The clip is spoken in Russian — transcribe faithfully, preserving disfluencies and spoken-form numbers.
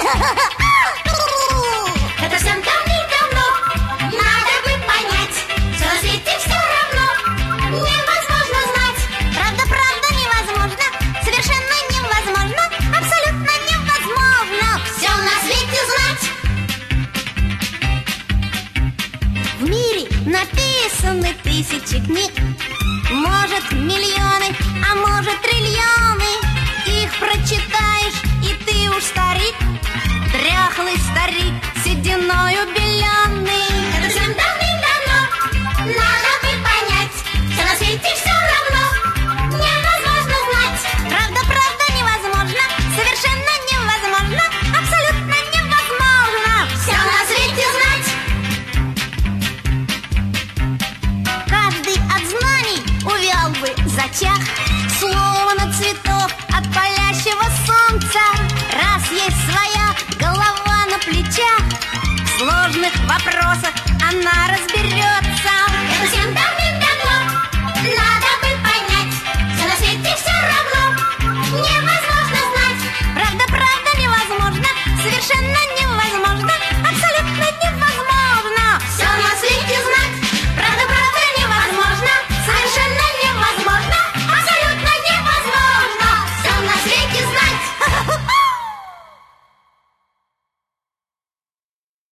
Это всем давным-давно надо бы понять, что на свете все равно невозможно знать. Правда, правда невозможно, совершенно невозможно, абсолютно невозможно Все на свете знать. В мире написаны тысячи книг, может миллионы, а может триллионы. Их прочитаешь, и ты уж старик, дряхлый старик, сединою беленый. Это всем давным-давно надо бы понять, что на свете все равно невозможно знать. Правда, правда невозможно, совершенно невозможно, абсолютно невозможно Все на свете знать. Каждый от знаний увял бы, зачах, словно цветок от палящего солнца. Раз есть своя голова на плечах, в сложных вопросах она разберется. Это всем давным-давно надо бы понять, что на свете все равно невозможно знать. Правда, правда невозможно, совершенно невозможно.